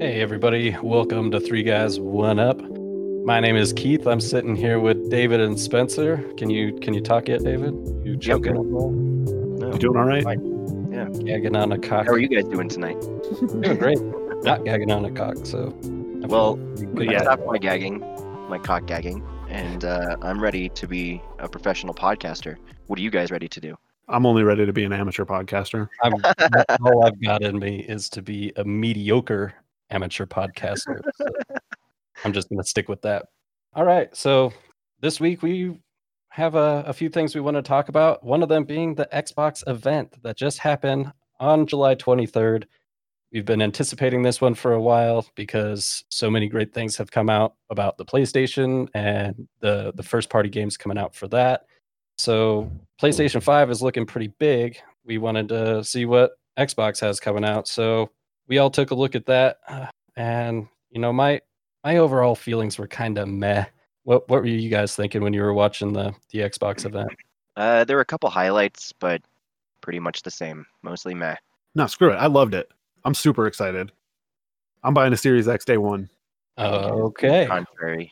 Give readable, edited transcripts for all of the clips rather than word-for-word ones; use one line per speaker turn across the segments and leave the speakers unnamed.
Hey everybody, welcome to Three Guys One Up. My name is Keith. I'm sitting here with David and Spencer. Can you talk yet, David? You choking
good.
as well?
No,
You doing all right?
fine. Yeah.
Gagging on a cock.
How are you guys doing tonight?
Doing great. Not gagging on a cock, so. I
Well,
feel
but
good.
yeah.
I stopped my gagging, my cock gagging, and I'm ready to be a professional podcaster. What are you guys ready to do?
I'm only ready to be an amateur podcaster.
All I've got in me is to be a mediocre amateur podcaster. So I'm just going to stick with that. All right. So this week we have a few things we want to talk about. One of them being the Xbox event that just happened on July 23rd. We've been anticipating this one for a while because so many great things have come out about the PlayStation and the first party games coming out for that. So PlayStation 5 is looking pretty big. We wanted to see what Xbox has coming out. So we all took a look at that. And, my overall feelings were kind of meh. What were you guys thinking when you were watching the Xbox event?
There were a couple highlights, but pretty much the same. Mostly meh.
No, screw it. I loved it. I'm super excited. I'm buying a Series X day one.
Okay.
Contrary.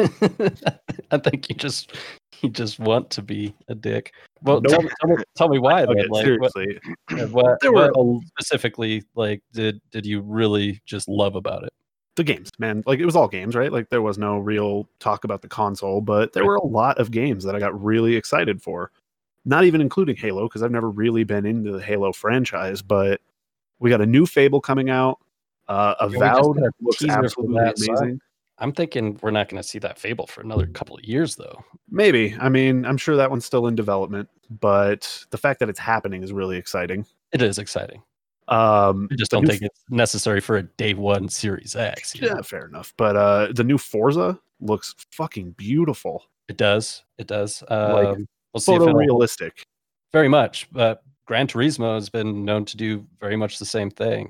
I think you just want to be a dick. Well,
Nope.
tell me why.
Okay,
then. Like, what,
seriously.
what,
There were
what specifically like did you really just love about it?
the games, man. Like, it was all games, right? Like, there was no real talk about the console, but there were a lot of games that I got really excited for. Not even including Halo, because I've never really been into the Halo franchise, but we got a new Fable coming out. Avowed
got a
looks
teaser for
absolutely
that, so
amazing.
I'm thinking we're not going to see that Fable for another couple of years, though.
Maybe. I mean, I'm sure that one's still in development, but the fact that it's happening is really exciting.
It is exciting. I just
the
don't
new
think it's necessary for a day one Series X.
Yeah, fair enough. But the new Forza looks fucking beautiful.
It does. It does.
Like,
we'll see if it'll
photorealistic.
very much, but Gran Turismo has been known to do very much the same thing.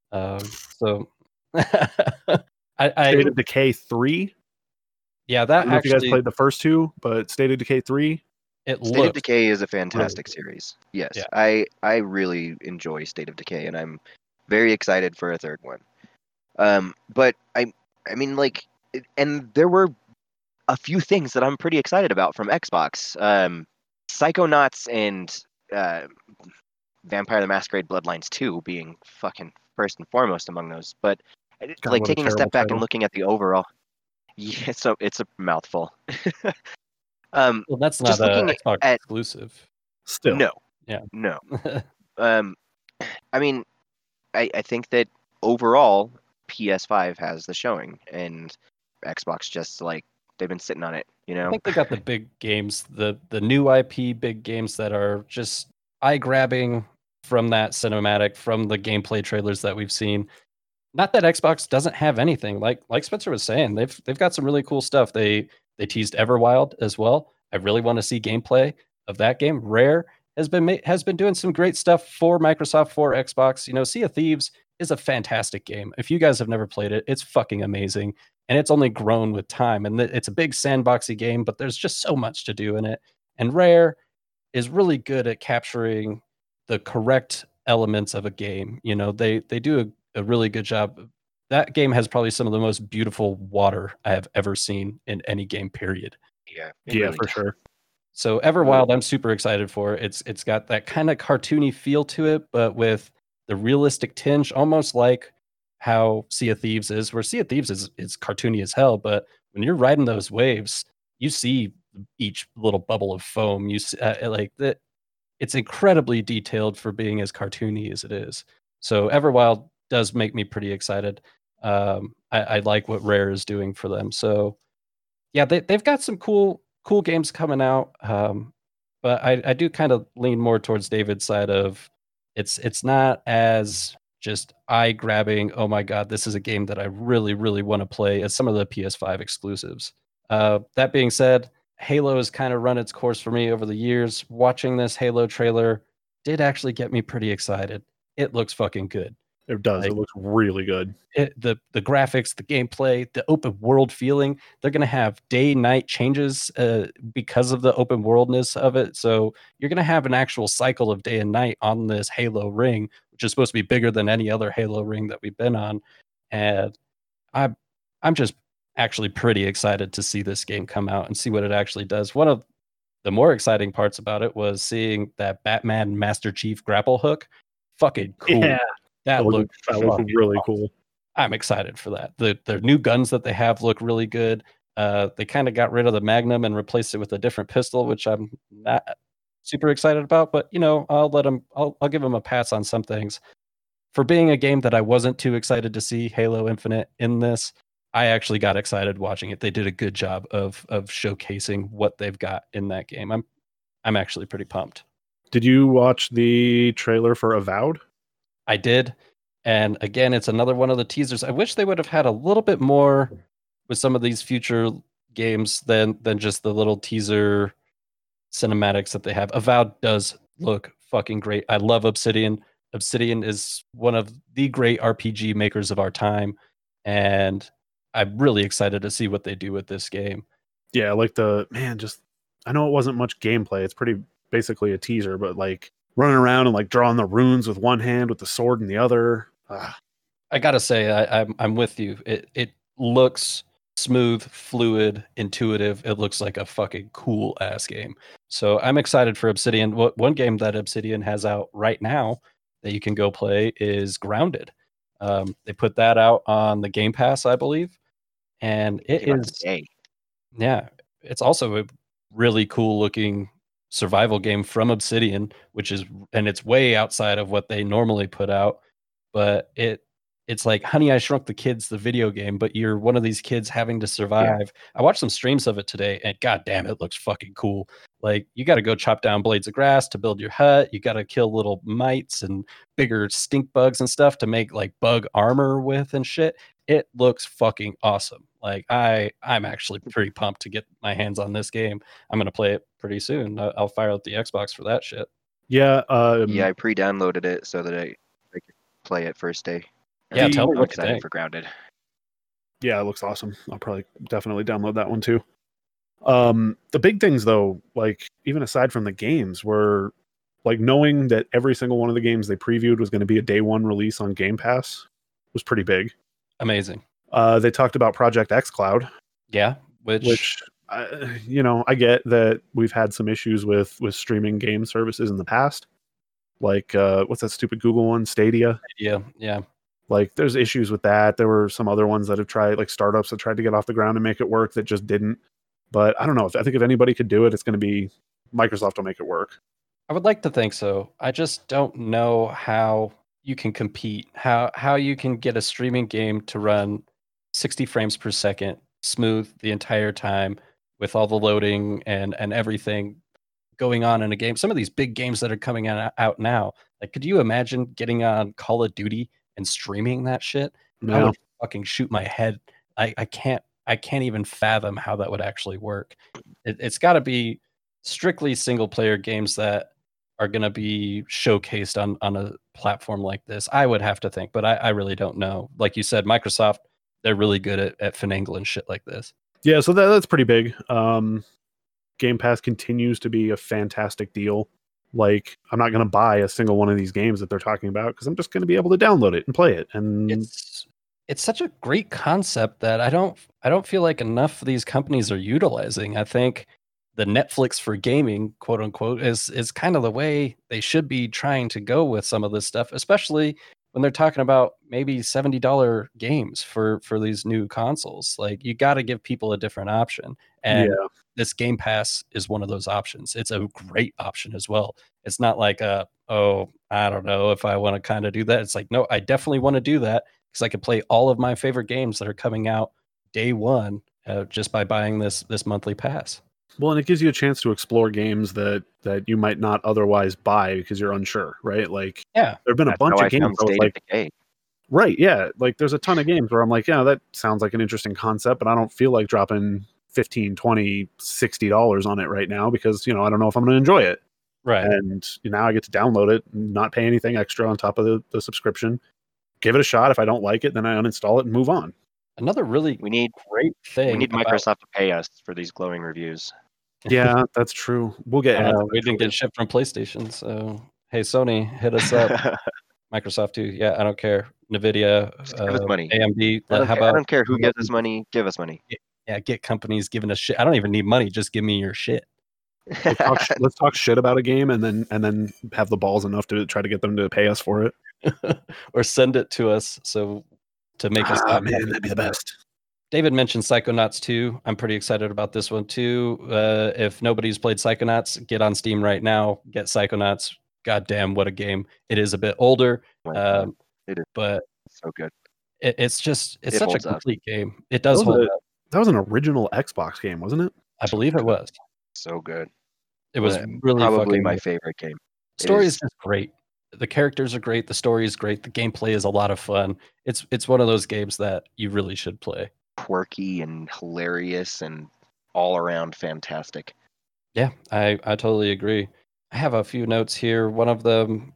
So
State of Decay 3.
Yeah,
I
that
don't know if you guys
actually
played the first two, but State of Decay 3.
it
State of
looked
Decay is a fantastic series. Yes,
Yeah.
I really enjoy State of Decay, and I'm very excited for a third one. But I mean, like, and there were a few things that I'm pretty excited about from Xbox. Psychonauts and Vampire the Masquerade Bloodlines 2 being fucking first and foremost among those. But like
what a
taking a
terrible
step back
title.
and looking at the overall, yeah, so it's a mouthful.
well, that's
just
not a
looking
Xbox
at-
exclusive.
Still.
No,
Yeah.
no. I mean, I think that overall PS5 has the showing, and Xbox just like they've been sitting on it.
I think they got the big games, the new IP big games that are just eye-grabbing from that cinematic, from the gameplay trailers that we've seen. Not that Xbox doesn't have anything. Like Spencer was saying, they've got some really cool stuff. They teased Everwild as well. I really want to see gameplay of that game. Rare has been doing some great stuff for Microsoft, for Xbox. Sea of Thieves is a fantastic game. If you guys have never played it, it's fucking amazing. And it's only grown with time. And it's a big sandboxy game, but there's just so much to do in it. And Rare is really good at capturing the correct elements of a game. They do a really good job. That game has probably some of the most beautiful water I have ever seen in any game, period.
Yeah,
Yeah, for sure.
So Everwild, I'm super excited for. It's got that kind of cartoony feel to it, but with the realistic tinge, almost like how Sea of Thieves is, where Sea of Thieves is cartoony as hell, but when you're riding those waves, you see each little bubble of foam. You see, like that. It's incredibly detailed for being as cartoony as it is. So Everwild does make me pretty excited. I like what Rare is doing for them. So yeah, they've got some cool games coming out. But I do kind of lean more towards David's side of it's not as just eye grabbing. Oh my God, this is a game that I really, really want to play as some of the PS5 exclusives. That being said, Halo has kind of run its course for me over the years. Watching this Halo trailer did actually get me pretty excited. It looks fucking good.
It does.
Like,
It looks really good.
The graphics, the gameplay, the open world feeling. They're going to have day-night changes because of the open worldness of it. So you're going to have an actual cycle of day and night on this Halo ring, which is supposed to be bigger than any other Halo ring that we've been on. and I'm just actually pretty excited to see this game come out and see what it actually does. One of the more exciting parts about it was seeing that Batman Master Chief grapple hook. Fucking cool.
Yeah,
That looked
really
awesome.
cool.
I'm excited for that. The new guns that they have look really good. They kind of got rid of the Magnum and replaced it with a different pistol, which I'm not super excited about. But I'll give them a pass on some things. For being a game that I wasn't too excited to see Halo Infinite in this, I actually got excited watching it. They did a good job of showcasing what they've got in that game. I'm actually pretty pumped.
Did you watch the trailer for Avowed?
I did. And again, it's another one of the teasers. I wish they would have had a little bit more with some of these future games than just the little teaser cinematics that they have. Avowed does look fucking great. I love Obsidian. Obsidian is one of the great RPG makers of our time, and I'm really excited to see what they do with this game.
Yeah, like I know it wasn't much gameplay. It's pretty basically a teaser, but like running around and like drawing the runes with one hand with the sword in the other.
I gotta say, I'm with you. It looks smooth, fluid, intuitive. It looks like a fucking cool ass game. So I'm excited for Obsidian. One game that Obsidian has out right now that you can go play is Grounded. They put that out on the Game Pass, I believe, and it's also a really cool looking survival game from Obsidian, it's way outside of what they normally put out, but it's like Honey, I Shrunk the Kids, the video game, but you're one of these kids having to survive. Yeah. I watched some streams of it today, and god damn, it looks fucking cool. Like, you got to go chop down blades of grass to build your hut. You got to kill little mites and bigger stink bugs and stuff to make like bug armor with and shit. It looks fucking awesome. Like, I'm actually pretty pumped to get my hands on this game. I'm gonna play it pretty soon. I'll fire up the Xbox for that shit.
Yeah.
I pre-downloaded it so that I could play it first day.
Yeah, tell me
I'm
what
excited
you think.
for Grounded.
Yeah, it looks awesome. I'll probably definitely download that one too. The big things though, like even aside from the games, were like knowing that every single one of the games they previewed was going to be a day one release on Game Pass was pretty big.
Amazing.
They talked about Project xCloud.
Yeah, which
I get that we've had some issues with streaming game services in the past. Like what's that stupid Google one, Stadia?
Yeah.
Like there's issues with that. There were some other ones that have tried, like startups that tried to get off the ground and make it work that just didn't. But I don't know. I think if anybody could do it, it's going to be Microsoft will make it work.
I would like to think so. I just don't know how you can compete, how you can get a streaming game to run 60 frames per second, smooth the entire time with all the loading and everything going on in a game. Some of these big games that are coming out now, like, could you imagine getting on Call of Duty and streaming that shit?
No.
I would fucking shoot my head. I can't even fathom how that would actually work. It's got to be strictly single player games that are going to be showcased on a platform like this. I would have to think, but I really don't know. Like you said, Microsoft, they're really good at finagling shit like this.
Yeah, so that's pretty big. Game Pass continues to be a fantastic deal. Like, I'm not going to buy a single one of these games that they're talking about because I'm just going to be able to download it and play it. And
it's such a great concept that I don't feel like enough of these companies are utilizing. I think the Netflix for gaming, quote unquote, is kind of the way they should be trying to go with some of this stuff, especially when they're talking about maybe $70 games for these new consoles. Like, you got to give people a different option. And this Game Pass is one of those options. It's a great option as well. It's not like, I don't know if I want to kind of do that. It's like, no, I definitely want to do that because I can play all of my favorite games that are coming out day one just by buying this monthly pass.
Well, and it gives you a chance to explore games that you might not otherwise buy because you're unsure, right? Like,
yeah,
there have been a bunch of games. Right, yeah. Like, there's a ton of games where I'm like, yeah, that sounds like an interesting concept, but I don't feel like dropping $15, $20, $60 on it right now because, I don't know if I'm going to enjoy it.
Right.
And now I get to download it and not pay anything extra on top of the subscription. Give it a shot. If I don't like it, then I uninstall it and move on.
Another really great thing.
We need Microsoft to pay us for these glowing reviews.
Yeah, that's true. We'll get
we didn't get shipped from PlayStation, so hey, Sony, hit us up. Microsoft too. Yeah, I don't care. Nvidia,
Just give us money.
AMD.
I
How
don't
about
care who gives us money. Give us money.
yeah, get companies giving us shit. I don't even need money. Just give me your shit.
Let's talk shit about a game and then have the balls enough to try to get them to pay us for it.
Or send it to us so to make us.
Man, that'd be the best.
David mentioned Psychonauts 2. I'm pretty excited about this one too. If nobody's played Psychonauts, get on Steam right now. Get Psychonauts. God damn, what a game! It is a bit older,
It is
but
so good.
It's such a complete game. It does hold up.
That was an original Xbox game, wasn't it?
I believe it was.
So good.
It was really
probably my favorite game.
Story is just great. The characters are great. The story is great. The gameplay is a lot of fun. It's one of those games that you really should play.
Quirky and hilarious and all around fantastic.
Yeah, I totally agree. I have a few notes here. One of them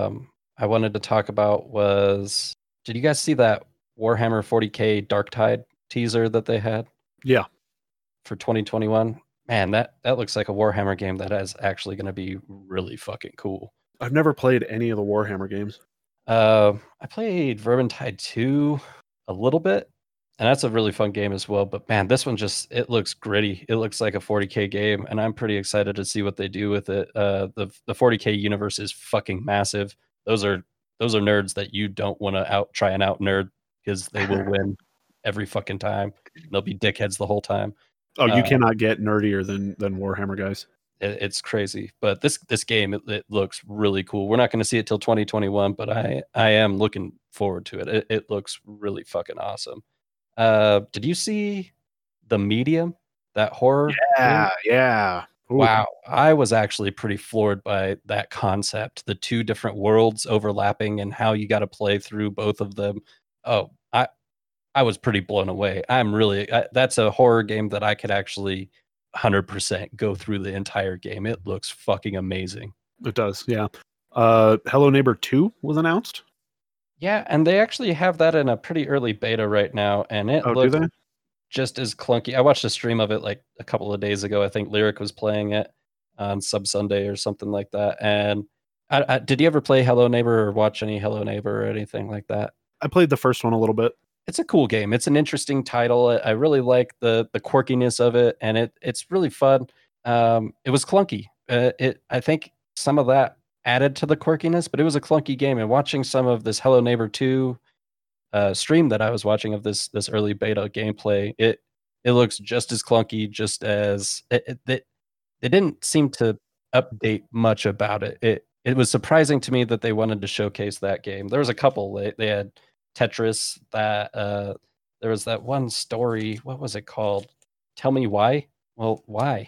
I wanted to talk about was, did you guys see that Warhammer 40K Darktide teaser that they had?
Yeah.
For 2021? Man, that looks like a Warhammer game that is actually going to be really fucking cool.
I've never played any of the Warhammer games.
I played Vermintide 2 a little bit, and that's a really fun game as well. But man, this one it looks gritty. It looks like a 40K game, and I'm pretty excited to see what they do with it. The 40K universe is fucking massive. Those are nerds that you don't want to try and out nerd, because they will win every fucking time. They'll be dickheads the whole time.
Oh, you cannot get nerdier than Warhammer guys.
It's crazy, but this game it looks really cool. We're not going to see it till 2021, but I am looking forward to it. It looks really fucking awesome. Did you see The Medium, that horror?
Yeah. Ooh.
Wow, I was actually pretty floored by that concept. The two different worlds overlapping and how you got to play through both of them. Oh, I was pretty blown away. That's a horror game that I could actually 100% go through the entire game. It looks fucking amazing.
It does, yeah. Hello Neighbor 2 was announced.
Yeah, and they actually have that in a pretty early beta right now, and it looks just as clunky. I watched a stream of it like a couple of days ago. I think Lyric was playing it on Sub Sunday or something like that. And did you ever play Hello Neighbor or watch any Hello Neighbor or anything like that?
I played the first one a little bit.
It's a cool game. It's an interesting title. I really like the quirkiness of it, and it's really fun. It was clunky. I think some of that added to the quirkiness, but it was a clunky game. And watching some of this Hello Neighbor 2 stream that I was watching of this early beta gameplay, it looks just as clunky, just as they didn't seem to update much about it. It was surprising to me that they wanted to showcase that game. There was a couple. They had Tetris, that there was that one story. What was it called? Tell Me Why? Well, why?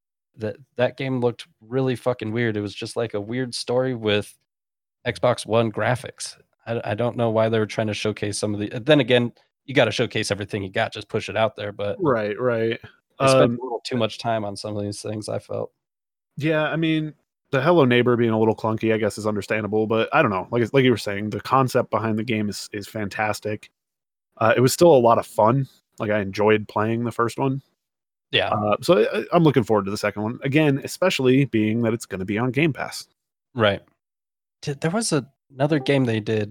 That game looked really fucking weird. It was just like a weird story with Xbox One graphics. I don't know why they were trying to showcase some of the. Then again, you got to showcase everything you got. Just push it out there. But
right.
I spent a little too much time on some of these things, I felt.
Yeah, I mean, the Hello Neighbor being a little clunky, I guess, is understandable, but I don't know. Like you were saying, the concept behind the game is fantastic. It was still a lot of fun. Like, I enjoyed playing the first one.
Yeah.
So I'm looking forward to the second one again, especially being that it's going to be on Game Pass.
Right. There was another game they did.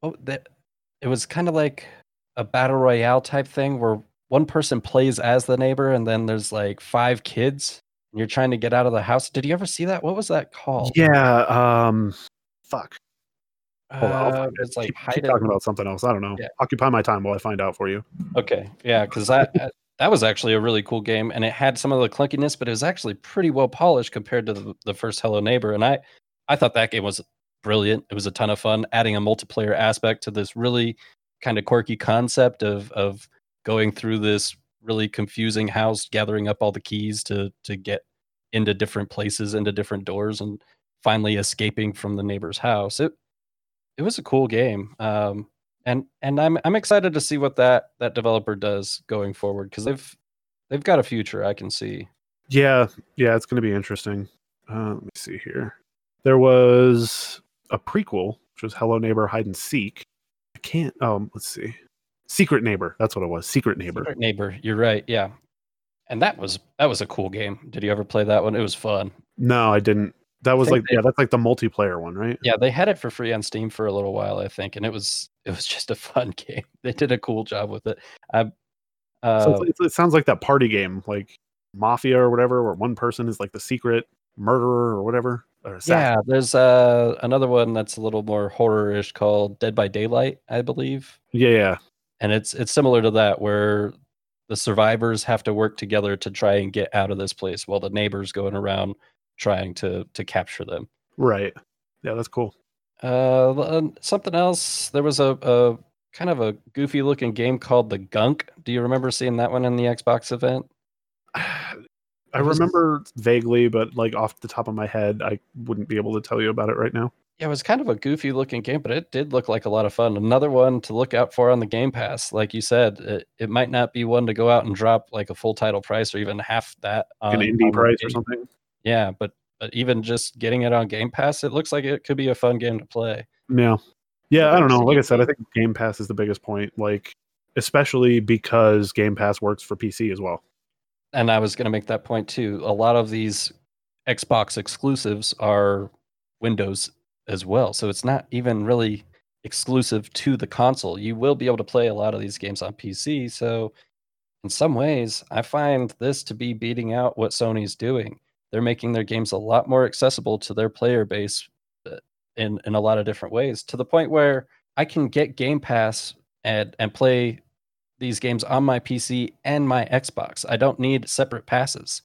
It was kind of like a battle royale type thing where one person plays as the neighbor, and then there's like 5 kids. And you're trying to get out of the house. Did you ever see that? What was that called?
Yeah. Fuck.
Hold on, it's like
keep talking about something else. I don't know. Yeah. Occupy my time while I find out for you.
Okay. Yeah, because that was actually a really cool game, and it had some of the clunkiness, but it was actually pretty well polished compared to the first Hello Neighbor. And I thought that game was brilliant. It was a ton of fun, adding a multiplayer aspect to this really kind of quirky concept of going through this really confusing house, gathering up all the keys to get into different places, into different doors, and finally escaping from the neighbor's house. It was a cool game, and I'm excited to see what that developer does going forward, because they've got a future I can see.
Yeah, it's going to be interesting. Let me see here. There was a prequel, which was Hello Neighbor Hide and Seek. I can't. Let's see. Secret Neighbor. That's what it was. Secret Neighbor.
Secret Neighbor. You're right. Yeah. And that was a cool game. Did you ever play that one? It was fun.
No, I didn't. That was
think
that's like the multiplayer one, right?
Yeah, they had it for free on Steam for a little while, I think, and it was just a fun game. They did a cool job with it. I,
So it sounds like that party game, like Mafia or whatever, where one person is like the secret murderer or whatever. Or assassin.
yeah, there's another one that's a little more horror-ish called Dead by Daylight, I believe.
Yeah.
And it's similar to that, where the survivors have to work together to try and get out of this place while the neighbors going around trying to capture them.
Right. Yeah, that's cool.
Something else. There was a kind of a goofy looking game called The Gunk. Do you remember seeing that one in the Xbox event?
I remember vaguely, but like off the top of my head, I wouldn't be able to tell you about it right now.
Yeah, it was kind of a goofy looking game, but it did look like a lot of fun. Another one to look out for on the Game Pass. Like you said, it might not be one to go out and drop like a full title price or even half that
An indie price or something.
Yeah, but even just getting it on Game Pass, it looks like it could be a fun game to play.
Yeah. I don't know. Like I said, I think Game Pass is the biggest point. Like, especially because Game Pass works for PC as well.
And I was going to make that point too. A lot of these Xbox exclusives are Windows as well. So it's not even really exclusive to the console. You will be able to play a lot of these games on PC. So in some ways, I find this to be beating out what Sony's doing. They're making their games a lot more accessible to their player base in a lot of different ways, to the point where I can get Game Pass and play these games on my PC and my Xbox. I don't need separate passes.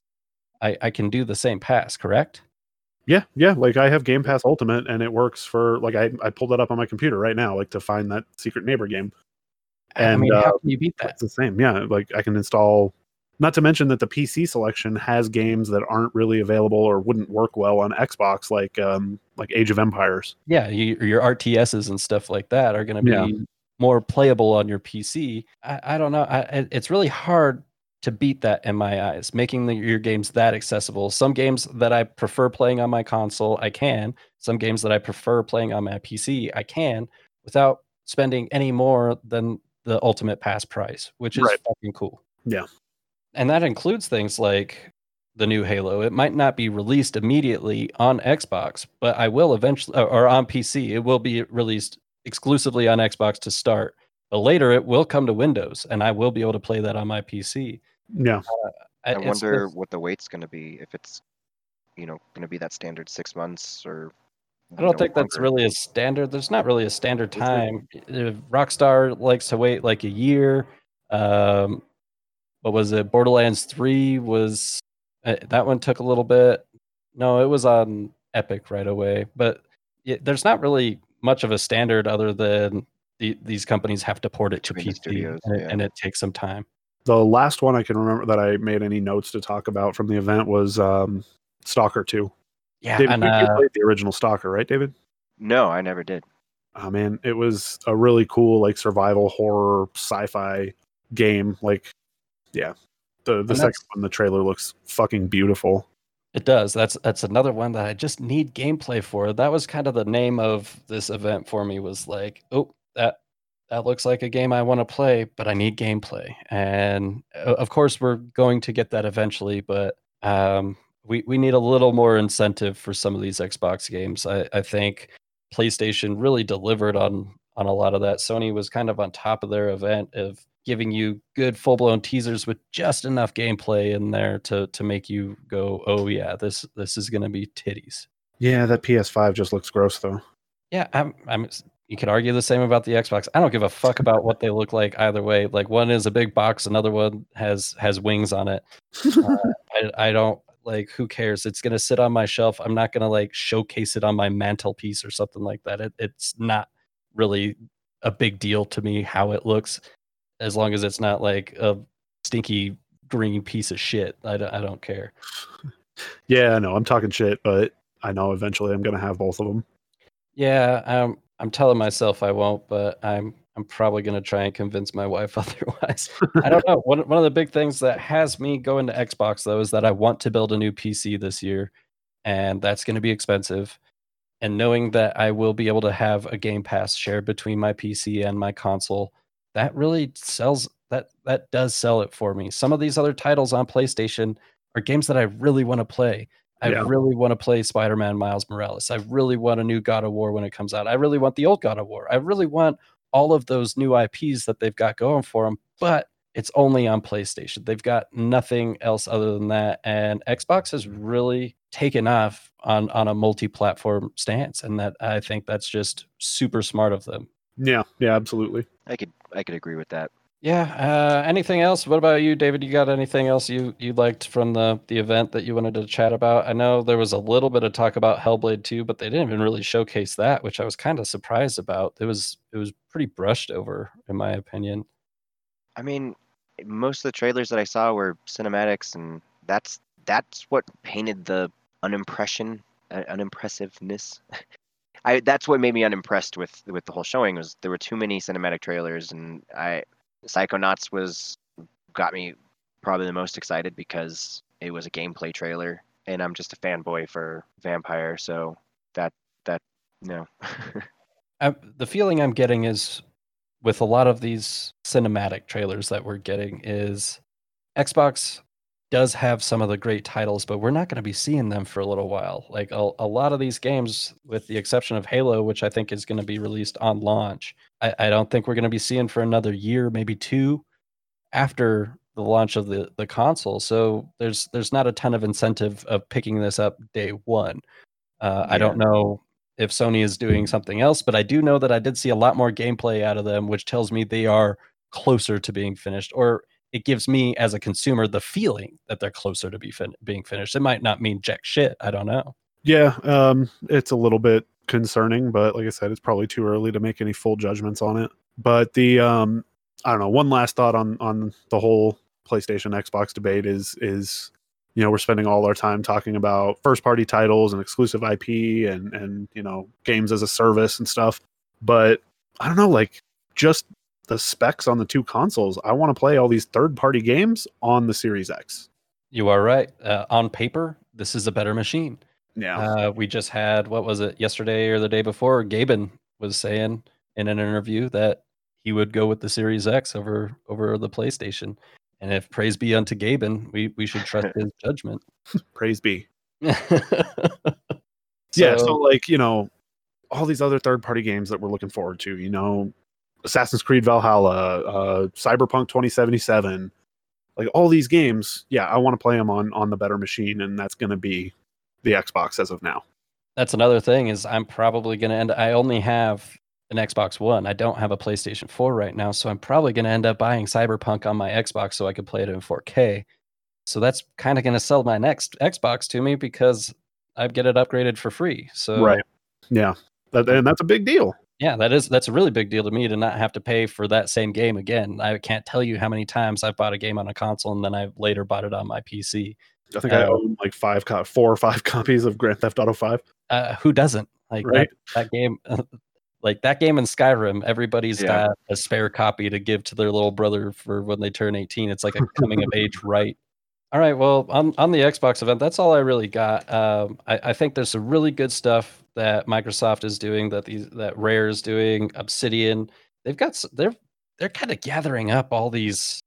I can do the same pass, correct?
Yeah. Like I have Game Pass Ultimate, and it works for like I pulled it up on my computer right now, like to find that Secret Neighbor game. And
I mean, how can you beat that?
It's the same. Yeah, like I can install. Not to mention that the PC selection has games that aren't really available or wouldn't work well on Xbox, like Age of Empires.
Yeah, your RTSs and stuff like that are going to be more playable on your PC. I don't know. It's really hard to beat that in my eyes, making your games that accessible. Some games that I prefer playing on my console, I can. Some games that I prefer playing on my PC, I can, without spending any more than the Ultimate Pass price, which is fucking cool.
Yeah.
And that includes things like the new Halo. It might not be released immediately on Xbox, but I will eventually, or on PC, it will be released exclusively on Xbox to start. But later it will come to Windows, and I will be able to play that on my PC.
Yeah.
I wonder what the wait's going to be, if it's, going to be that standard 6 months or.
I don't think that's really a standard. There's not really a standard time. Rockstar likes to wait like a year. What was it? Borderlands 3 was that one took a little bit. No, it was on Epic right away. But there's not really much of a standard other than these companies have to port it to PC, studios, and it takes some time.
The last one I can remember that I made any notes to talk about from the event was Stalker 2.
Yeah,
David, you played the original Stalker, right, David?
No, I never did.
Oh man, it was a really cool like survival horror sci-fi game. Like, yeah, the second one, the trailer looks fucking beautiful.
It does. That's another one that I just need gameplay for. That was kind of the name of this event for me. Was like, oh, that looks like a game I want to play, but I need gameplay. And of course, we're going to get that eventually, but we need a little more incentive for some of these Xbox games. I think PlayStation really delivered on a lot of that. Sony was kind of on top of their event of giving you good full-blown teasers with just enough gameplay in there to make you go, oh yeah, this is going to be titties.
Yeah, that PS5 just looks gross though.
Yeah, I'm you could argue the same about the Xbox. I don't give a fuck about what they look like either way. Like one is a big box, another one has wings on it. I don't like, who cares? It's going to sit on my shelf. I'm not going to like showcase it on my mantelpiece or something like that. It's not really a big deal to me how it looks, as long as it's not like a stinky green piece of shit. I don't care.
Yeah, I know. I'm talking shit, but I know eventually I'm going to have both of them.
Yeah, I'm telling myself I won't, but I'm probably going to try and convince my wife otherwise. I don't know. One of the big things that has me going to Xbox, though, is that I want to build a new PC this year, and that's going to be expensive. And knowing that I will be able to have a Game Pass shared between my PC and my console, that really sells. That does sell it for me. Some of these other titles on PlayStation are games that I really want to play. I really want to play Spider-Man Miles Morales. I really want a new God of War when it comes out. I really want the old God of War. I really want all of those new IPs that they've got going for them, but it's only on PlayStation. They've got nothing else other than that. And Xbox has really taken off on a multi-platform stance. And that I think that's just super smart of them.
Yeah, absolutely.
I could agree with that.
Yeah. Anything else? What about you, David? You got anything else you liked from the event that you wanted to chat about? I know there was a little bit of talk about Hellblade 2, but they didn't even really showcase that, which I was kind of surprised about. It was pretty brushed over, in my opinion.
I mean, most of the trailers that I saw were cinematics, and that's what painted the unimpressiveness. That's what made me unimpressed with the whole showing, was there were too many cinematic trailers, and Psychonauts got me probably the most excited because it was a gameplay trailer, and I'm just a fanboy for Vampire, so that no.
The feeling I'm getting is, with a lot of these cinematic trailers that we're getting, is Xbox does have some of the great titles, but we're not going to be seeing them for a little while. Like a lot of these games, with the exception of Halo, which I think is going to be released on launch, I don't think we're going to be seeing for another year, maybe two, after the launch of the console. So there's not a ton of incentive of picking this up day one. I don't know if Sony is doing something else, but I do know that I did see a lot more gameplay out of them, which tells me they are closer to being finished, or it gives me as a consumer the feeling that they're closer to being finished. It might not mean jack shit. I don't know.
Yeah, it's a little bit concerning, but like I said, it's probably too early to make any full judgments on it. But the I don't know, one last thought on the whole PlayStation Xbox debate is we're spending all our time talking about first party titles and exclusive IP and games as a service and stuff. But I don't know, like, just the specs on the two consoles, I want to play all these third party games on the Series X.
You are right. On paper, this is a better machine.
Yeah.
We just had, what was it, yesterday or the day before, Gaben was saying in an interview that he would go with the Series X over the PlayStation. And if praise be unto Gaben, we should trust his judgment.
Praise be.
So
like, all these other third-party games that we're looking forward to, Assassin's Creed Valhalla, Cyberpunk 2077, like all these games, I want to play them on the better machine, and that's going to be the Xbox as of now.
That's another thing, is I'm probably going to I only have an Xbox One. I don't have a PlayStation 4 right now, so I'm probably going to end up buying Cyberpunk on my Xbox so I could play it in 4K. So that's kind of going to sell my next Xbox to me, because I get it upgraded for free. So
right, yeah, and that's a big deal.
Yeah, that's a really big deal to me, to not have to pay for that same game again. I can't tell you how many times I've bought a game on a console and then I later bought it on my PC.
I think I own like 4 or 5 copies of Grand Theft Auto 5.
Who doesn't? Like,
right?
that game, like that game in Skyrim, everybody's got a spare copy to give to their little brother for when they turn 18. It's like a coming of age right. All right, well, on the Xbox event, that's all I really got. I think there's some really good stuff that Microsoft is doing, that Rare is doing, Obsidian. They're kind of gathering up all these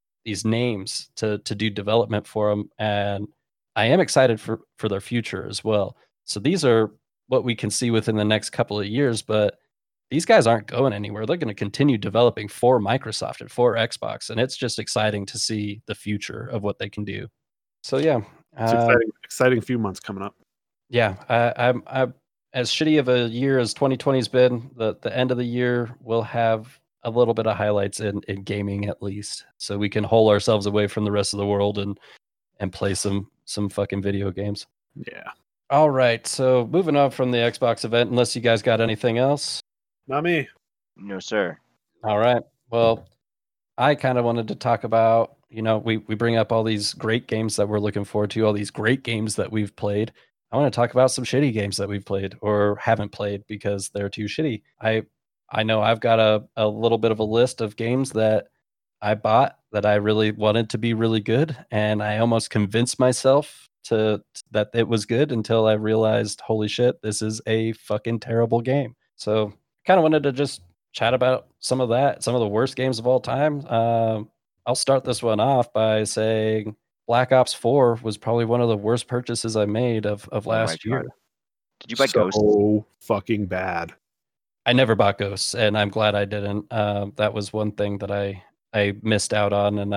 names to do development for them, and I am excited for their future as well. So these are what we can see within the next couple of years, but these guys aren't going anywhere. They're going to continue developing for Microsoft and for Xbox, and it's just exciting to see the future of what they can do. So yeah,
it's exciting few months coming up.
Yeah, I'm as shitty of a year as 2020's been. The end of the year will have a little bit of highlights in gaming, at least, so we can hole ourselves away from the rest of the world and play some fucking video games.
Yeah.
All right, so moving on from the Xbox event, unless you guys got anything else.
Not me.
No, sir.
All right. Well, I kind of wanted to talk about, we bring up all these great games that we're looking forward to, all these great games that we've played. I want to talk about some shitty games that we've played or haven't played because they're too shitty. I know I've got a little bit of a list of games that I bought that I really wanted to be really good, and I almost convinced myself that it was good until I realized, holy shit, this is a fucking terrible game. So kind of wanted to just chat about some of the worst games of all time. I'll start this one off by saying Black Ops 4 was probably one of the worst purchases I made of
Oh my
last year.
God. Did you buy
so
Ghosts?
fucking bad.
I never bought Ghosts, and I'm glad I didn't. That was one thing that I missed out on, and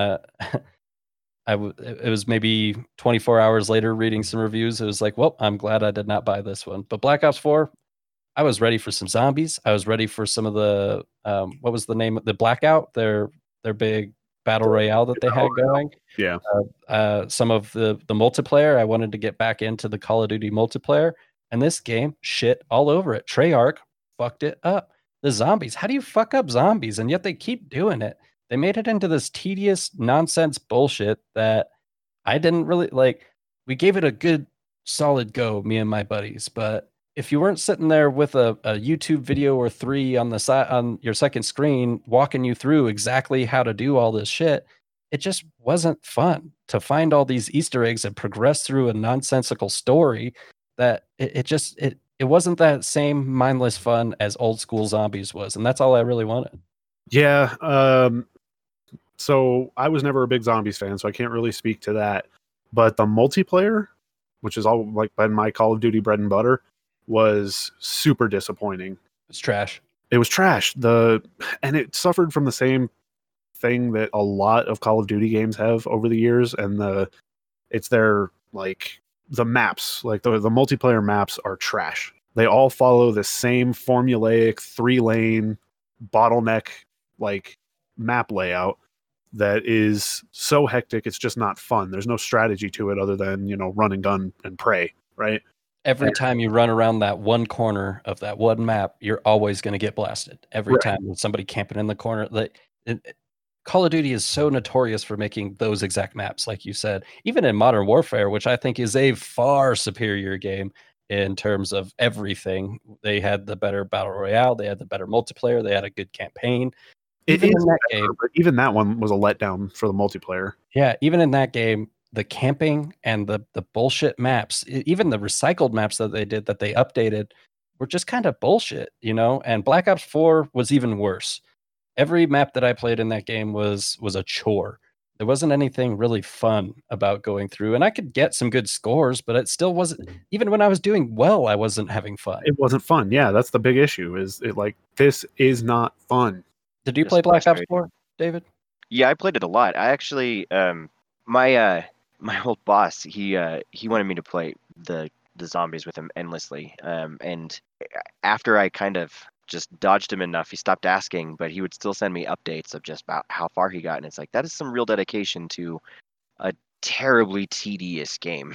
it was maybe 24 hours later reading some reviews. It was like, well, I'm glad I did not buy this one. But Black Ops 4, I was ready for some zombies. I was ready for some of the what was the name? The Blackout, their big battle royale that they had going.
Yeah.
Some of the multiplayer. I wanted to get back into the Call of Duty multiplayer, and this game shit all over it. Treyarch fucked it up. The zombies. How do you fuck up zombies? And yet they keep doing it. They made it into this tedious nonsense bullshit that I didn't really like. We gave it a good solid go, me and my buddies, but if you weren't sitting there with a YouTube video or 3 on the side on your second screen walking you through exactly how to do all this shit, it just wasn't fun to find all these Easter eggs and progress through a nonsensical story that it wasn't that same mindless fun as old school zombies was, and that's all I really wanted.
Yeah. So I was never a big zombies fan, so I can't really speak to that. But the multiplayer, which is all like been my Call of Duty bread and butter, was super disappointing.
It's trash.
It was trash. And it suffered from the same thing that a lot of Call of Duty games have over the years, and it's their like the maps, like the multiplayer maps are trash. They all follow the same formulaic 3-lane bottleneck like map layout that is so hectic it's just not fun. There's no strategy to it other than, run and gun and pray, right?
Every time you run around that one corner of that one map, you're always going to get blasted. Every
Right.
time with somebody camping in the corner. Call of Duty is so notorious for making those exact maps, like you said. Even in Modern Warfare, which I think is a far superior game in terms of everything. They had the better battle royale. They had the better multiplayer. They had a good campaign.
Even in that
game,
but even that one was a letdown for the multiplayer.
Yeah, even in that game, the camping and the bullshit maps, even the recycled maps that they did that they updated were just kind of bullshit, And Black Ops 4 was even worse. Every map that I played in that game was a chore. There wasn't anything really fun about going through, and I could get some good scores, but it still wasn't. Even when I was doing well, I wasn't having fun.
It wasn't fun. Yeah, that's the big issue. This is not fun.
Did you play Black Ops 4, David?
Yeah, I played it a lot. I actually, my old boss, he wanted me to play the zombies with him endlessly. And after I kind of just dodged him enough, he stopped asking, but he would still send me updates of just about how far he got. And it's like, that is some real dedication to a terribly tedious game,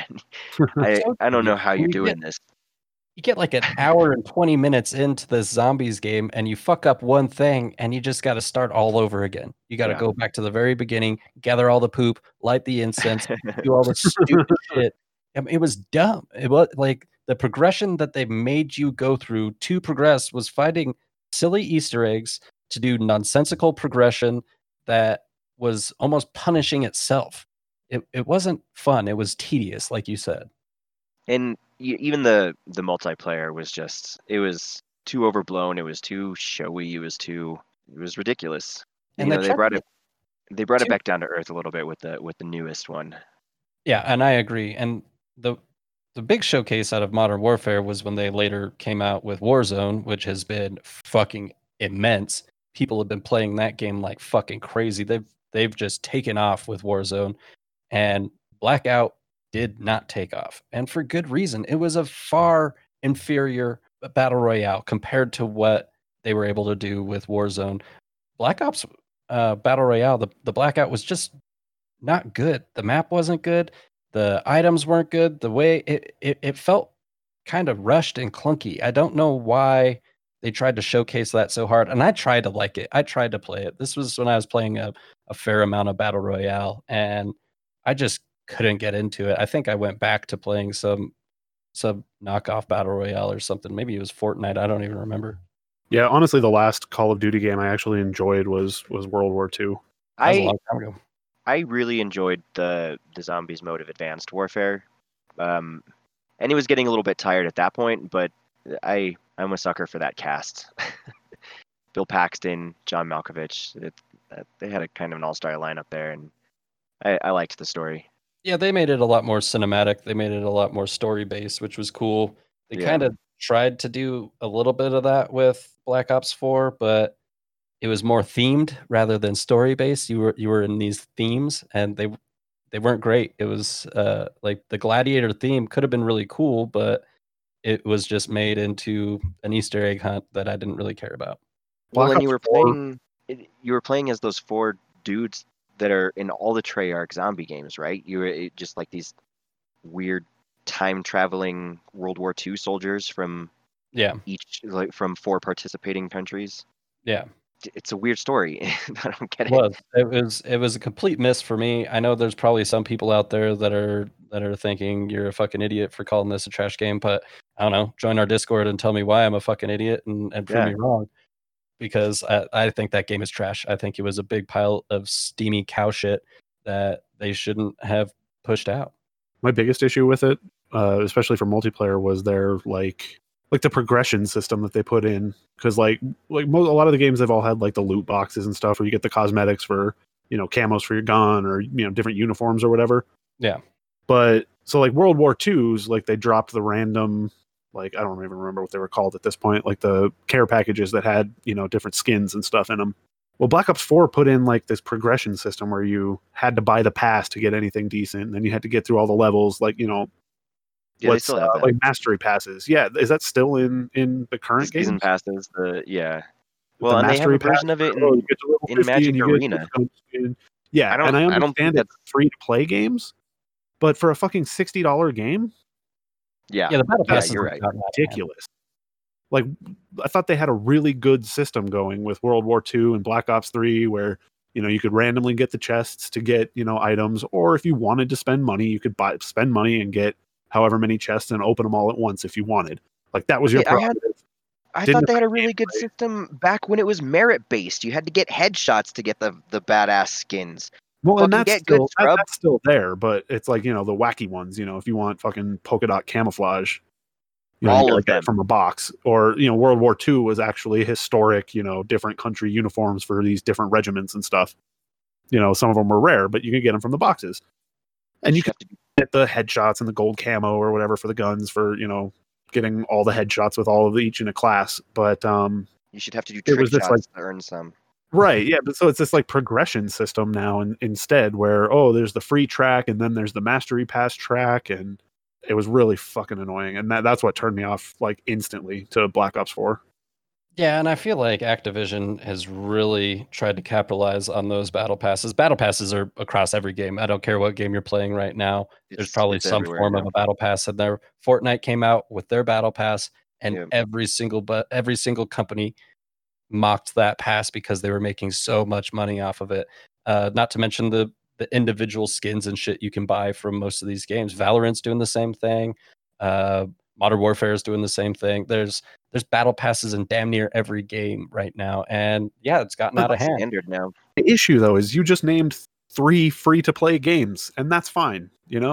man. I don't know how you're doing this.
You get like an hour and 20 minutes into the zombies game and you fuck up one thing and you just got to start all over again. You got to go back to the very beginning, gather all the poop, light the incense, do all the stupid shit. I mean, it was dumb. It was like the progression that they made you go through to progress was finding silly Easter eggs to do nonsensical progression that was almost punishing itself. It wasn't fun. It was tedious, like you said.
And even the multiplayer was it was too overblown. It was too showy. It was ridiculous.
And
they brought it back down to earth a little bit with the newest one.
Yeah, and I agree. And the big showcase out of Modern Warfare was when they later came out with Warzone, which has been fucking immense. People have been playing that game like fucking crazy. They've just taken off with Warzone, and Blackout did not take off, and for good reason. It was a far inferior battle royale compared to what they were able to do with Warzone. Black Ops battle royale, the Blackout was just not good. The map wasn't good. The items weren't good. The way it felt kind of rushed and clunky. I don't know why they tried to showcase that so hard. And I tried to like it. I tried to play it. This was when I was playing a fair amount of battle royale, and I just couldn't get into it. I think I went back to playing some knockoff battle royale or something. Maybe it was Fortnite. I don't even remember.
Yeah, honestly, the last Call of Duty game I actually enjoyed was World War II.
That was a long time ago.
I really enjoyed the zombies mode of Advanced Warfare, and it was getting a little bit tired at that point. But I'm a sucker for that cast. Bill Paxton, John Malkovich. They had a kind of an all-star lineup there, and I liked the story.
Yeah, they made it a lot more cinematic. They made it a lot more story based, which was cool. They
Yeah.
kind of tried to do a little bit of that with Black Ops 4, but it was more themed rather than story based. You were in these themes, and they weren't great. It was like the Gladiator theme could have been really cool, but it was just made into an Easter egg hunt that I didn't really care about.
Well,
Black
and
Ops
you were
4
playing you were playing as those 4 dudes that are in all the Treyarch zombie games, right? You were just like these weird time traveling World War II soldiers from
Yeah,
like from 4 participating countries.
yeah.
It's a weird story. I don't get it.
It was a complete miss for me. I know there's probably some people out there that are thinking you're a fucking idiot for calling this a trash game, but I don't know. Join our Discord and tell me why I'm a fucking idiot and prove
Yeah.
me wrong. Because I think that game is trash. I think it was a big pile of steamy cow shit that they shouldn't have pushed out.
My biggest issue with it, especially for multiplayer, was their like the progression system that they put in. Because a lot of the games, they've all had like the loot boxes and stuff, where you get the cosmetics for camos for your gun, or different uniforms or whatever.
Yeah.
But so like World War II's, like they dropped the random, like I don't even remember what they were called at this point, like the care packages that had different skins and stuff in them. Well, Black Ops 4 put in like this progression system where you had to buy the pass to get anything decent, and then you had to get through all the levels, like
Yeah, they still have that.
like mastery passes. Yeah, is that still in the current
The season
games?
passes, yeah.
The
Well, and they have a
mastery
version
pass,
of it
you get to level
in
50
Magic
and you get
Arena.
a gun skin. Yeah,
I don't
and I
think
understand it's free to play games, but for a fucking $60 game,
Yeah.
Yeah, the battle
Yeah,
passes
you're
have
right.
gotten out of hand.
ridiculous. Like, I thought they had a really good system going with World War II and Black Ops 3, where you could randomly get the chests to get items, or if you wanted to spend money, you could spend money and get however many chests and open them all at once if you wanted. Like, that was your
Okay,
prerogative.
I
Didn't
thought they had a
affect
really good
gameplay.
system back when it was merit based. You had to get headshots to get the badass skins.
Well, and
Fucking
that's
get good
still
scrub.
that's still there, but it's like the wacky ones. If you want fucking polka dot camouflage,
All
you get
of
like that
them.
from a box. Or World War II was actually historic. Different country uniforms for these different regiments and stuff. Some of them were rare, but you could get them from the boxes, and you
just
could
have to
get the headshots and the gold camo or whatever for the guns for getting all the headshots with all of each in a class. But
you should have to do
it
trick
was just
shots
like
to earn some.
right, yeah. But so it's this like progression system now, and instead where there's the free track and then there's the mastery pass track, and it was really fucking annoying, and that's what turned me off like instantly to Black Ops 4.
Yeah, and I feel like Activision has really tried to capitalize on those battle passes. Battle passes are across every game. I don't care what game you're playing right now. There's probably
It's
some
everywhere
form
now.
of a battle pass in there. Fortnite came out with their battle pass, and
Yeah.
every single company mocked that pass because they were making so much money off of it. Not to mention the individual skins and shit you can buy from most of these games. Valorant's doing the same thing. Modern Warfare is doing the same thing. There's battle passes in damn near every game right now, and yeah, it's gotten out of hand.
Standard now.
The issue though is you just named 3 free to play games, and that's fine.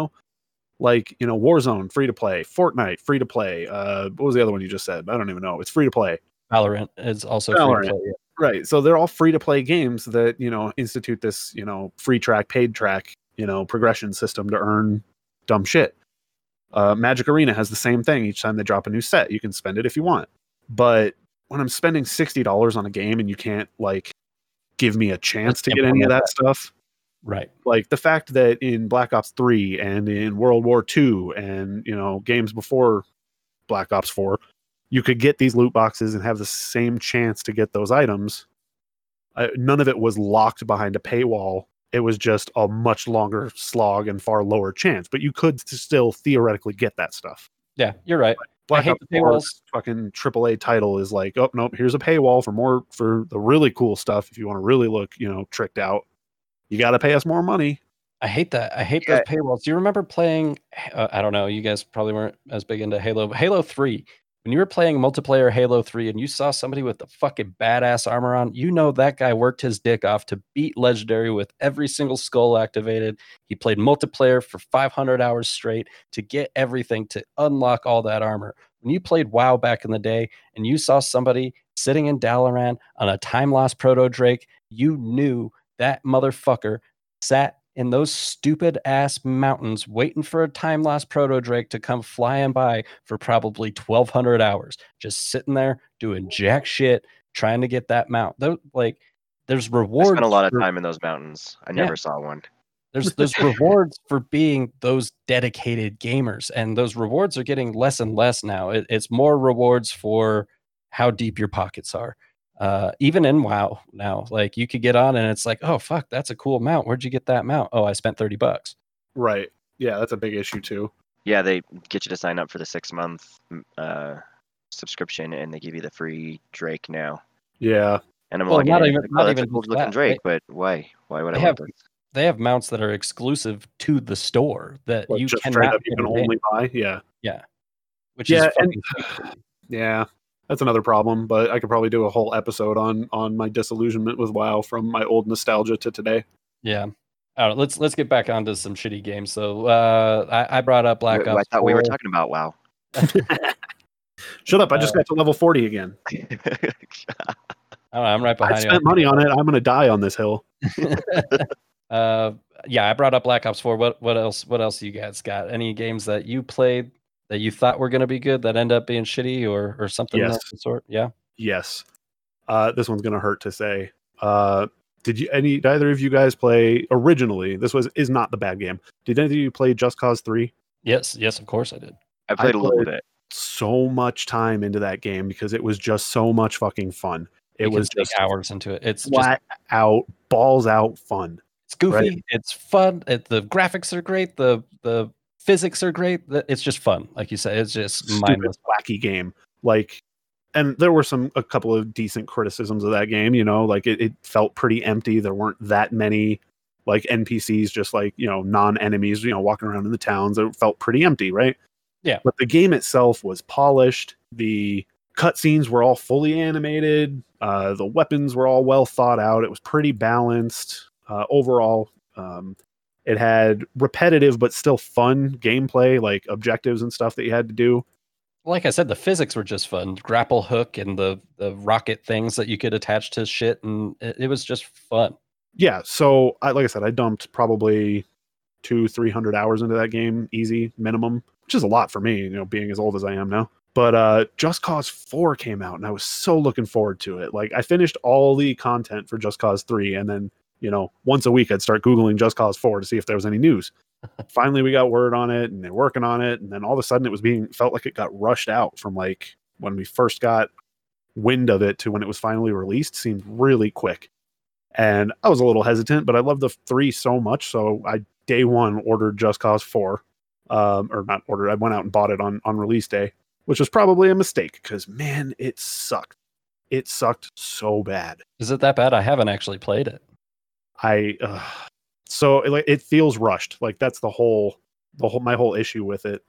Like Warzone free to play, Fortnite free to play. What was the other one you just said? I don't even know. It's free to play.
Valorant is also
Valorant.
free to play.
Right. So they're all free to play games that, institute this, free track, paid track, progression system to earn dumb shit. Magic Arena has the same thing. Each time they drop a new set, you can spend it if you want. But when I'm spending $60 on a game and you can't like give me a chance to get any of that stuff.
Right.
Like the fact that in Black Ops 3 and in World War II and, games before Black Ops 4, you could get these loot boxes and have the same chance to get those items. None of it was locked behind a paywall. It was just a much longer slog and far lower chance, but you could still theoretically get that stuff.
Yeah, you're right.
Black
I hate
Ops
the paywalls.
4's fucking AAA title is like, oh no, here's a paywall for the really cool stuff. If you want to really look, tricked out, you got to pay us more money.
I hate that. I hate those paywalls. Do you remember playing? I don't know. You guys probably weren't as big into Halo 3. When you were playing multiplayer Halo 3 and you saw somebody with the fucking badass armor on, that guy worked his dick off to beat Legendary with every single skull activated. He played multiplayer for 500 hours straight to get everything to unlock all that armor. When you played WoW back in the day and you saw somebody sitting in Dalaran on a time-lost proto Drake, you knew that motherfucker sat in those stupid ass mountains waiting for a time lost proto drake to come flying by for probably 1,200 hours, just sitting there doing jack shit, trying to get that mount. Like, there's
I
rewards.
spent a lot of time in those mountains. I never saw one.
There's rewards for being those dedicated gamers, and those rewards are getting less and less now. It's more rewards for how deep your pockets are. Even in WoW now, like you could get on and it's like, oh fuck, that's a cool mount. Where'd you get that mount? Oh, I spent $30.
Right. Yeah, that's a big issue too.
Yeah, they get you to sign up for the 6-month subscription, and they give you the free Drake now.
Yeah.
And I'm
Well,
logging
not
in.
even-
Like,
not
that's a
even
cool
just
looking
that.
Drake, but why? Why would I
They
want
have-
this?
They have mounts that are exclusive to the store that
Like
you
just straight
cannot
up you
get
can
in
only buy. Yeah.
which
Yeah,
is fucking stupid.
Yeah. That's another problem, but I could probably do a whole episode on my disillusionment with WoW from my old nostalgia to today.
Yeah. All right, let's get back onto some shitty games. So I brought up Black
I
Ops
thought we were
4.
talking about WoW.
Shut up! I just got to level 40 again.
I don't know, I'm right behind
I
you.
spent money on it. I'm going to die on this hill.
Yeah, I brought up Black Ops 4. What else you guys got? Any games that you played that you thought were going to be good that end up being shitty or something
Yes.
of the sort? Yeah.
Yes. This one's going to hurt to say. Did either of you guys play originally? This is not the bad game. Did any of you play Just Cause 3?
Yes, of course I did.
I played a little
played
bit.
So much time into that game because it was just so much fucking fun. It
You can
was
take
just
hours into it. It's just
flat out, balls out fun.
it's goofy,
right?
it's fun. The graphics are great, the physics are great. It's just fun. Like you said, it's just
Stupid,
mindless.
wacky game. Like, and there were a couple of decent criticisms of that game. You know, like it felt pretty empty. There weren't that many like NPCs, just like, you know, non-enemies, you know, walking around in the towns. It felt pretty empty, right?
Yeah.
But the game itself was polished. The cutscenes were all fully animated. The weapons were all well thought out. It was pretty balanced overall. It had repetitive but still fun gameplay, like objectives and stuff that you had to do.
Like I said, the physics were just fun. Grapple hook and the rocket things that you could attach to shit, and it was just fun.
Yeah, so like I said, I dumped probably 200-300 hours into that game, easy minimum, which is a lot for me, you know, being as old as I am now. But Just Cause 4 came out, and I was so looking forward to it. Like, I finished all the content for Just Cause 3, and then, you know, once a week I'd start Googling Just Cause 4 to see if there was any news. Finally, we got word on it, and they're working on it, and then all of a sudden felt like it got rushed out from like when we first got wind of it to when it was finally released. Seemed really quick. And I was a little hesitant, but I love the 3 so much, so I day one ordered Just Cause 4. Or not ordered, I went out and bought it on release day, which was probably a mistake because, man, it sucked. It sucked so bad.
Is it that bad? I haven't actually played it.
So it feels rushed. Like that's my whole issue with it.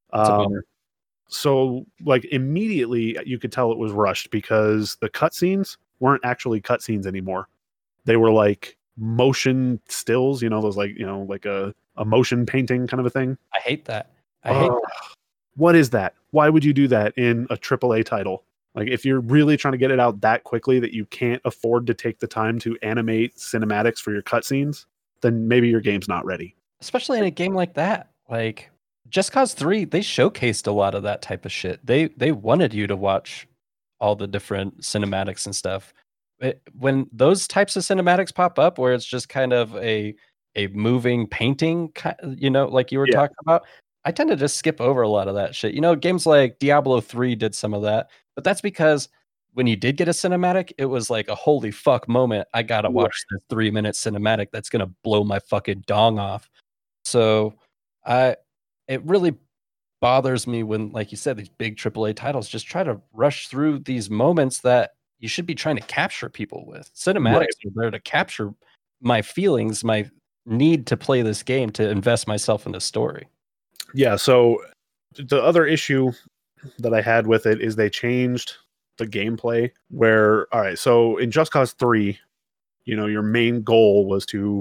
So like immediately you could tell it was rushed because the cutscenes weren't actually cutscenes anymore. They were like motion stills, you know, those like, you know, like a motion painting kind of a thing.
I hate that. I hate that.
What is that? Why would you do that in a AAA title? Like, if you're really trying to get it out that quickly that you can't afford to take the time to animate cinematics for your cutscenes, then maybe your game's not ready.
Especially in a game like that. Like Just Cause 3, they showcased a lot of that type of shit. They wanted you to watch all the different cinematics and stuff. When those types of cinematics pop up where it's just kind of a moving painting, you know, like you were talking about, I tend to just skip over a lot of that shit. You know, games like Diablo 3 did some of that, but that's because when you did get a cinematic, it was like a holy fuck moment. I gotta watch the 3-minute cinematic that's gonna blow my fucking dong off. So it really bothers me when, like you said, these big AAA titles just try to rush through these moments that you should be trying to capture people with. Cinematics are there to capture my feelings, my need to play this game, to invest myself in the story.
Yeah, so the other issue that I had with it is they changed the gameplay where, all right, so in Just Cause 3, you know, your main goal was to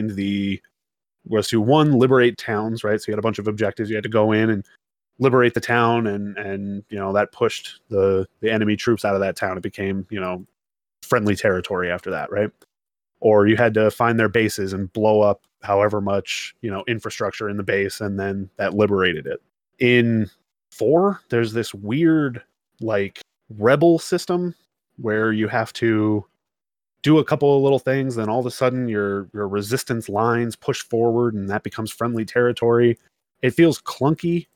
liberate towns, right? So you had a bunch of objectives. You had to go in and liberate the town, and you know, that pushed the enemy troops out of that town. It became, you know, friendly territory after that, right? Or you had to find their bases and blow up however much, infrastructure in the base, and then that liberated it. In 4, there's this weird like rebel system where you have to do a couple of little things, then all of a sudden your resistance lines push forward and that becomes friendly territory. It feels clunky.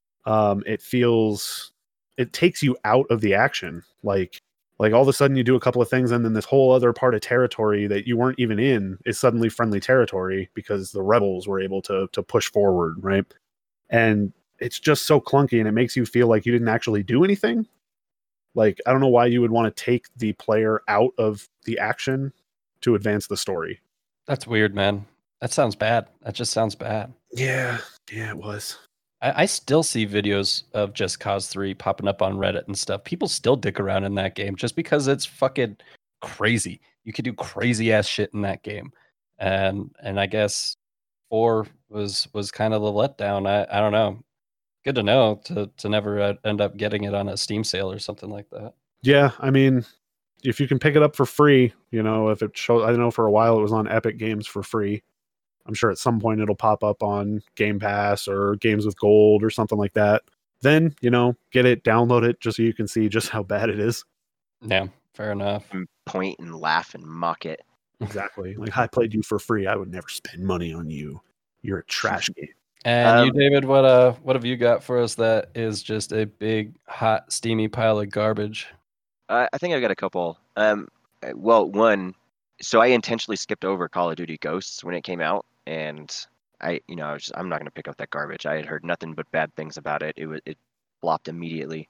It takes you out of the action. Like all of a sudden you do a couple of things and then this whole other part of territory that you weren't even in is suddenly friendly territory because the rebels were able to push forward, right? And it's just so clunky and it makes you feel like you didn't actually do anything. Like, I don't know why you would want to take the player out of the action to advance the story.
That's weird, man. That sounds bad. That just sounds bad.
Yeah, it was.
I still see videos of Just Cause 3 popping up on Reddit and stuff. People still dick around in that game just because it's fucking crazy. You could do crazy ass shit in that game. And I guess 4 was kind of the letdown. I don't know. Good to know to never end up getting it on a Steam sale or something like that.
Yeah, I mean, if you can pick it up for free, if it shows, I know for a while it was on Epic Games for free. I'm sure at some point it'll pop up on Game Pass or Games with Gold or something like that. Then, get it, download it just so you can see just how bad it is.
Yeah, fair enough.
And point and laugh and mock it.
Exactly. Like, I played you for free. I would never spend money on you. You're a trash game.
And you, David, what have you got for us that is just a big, hot, steamy pile of garbage?
I think I've got a couple. Well, one, so I intentionally skipped over Call of Duty Ghosts when it came out, and I'm not going to pick up that garbage. I had heard nothing but bad things about it. It flopped immediately.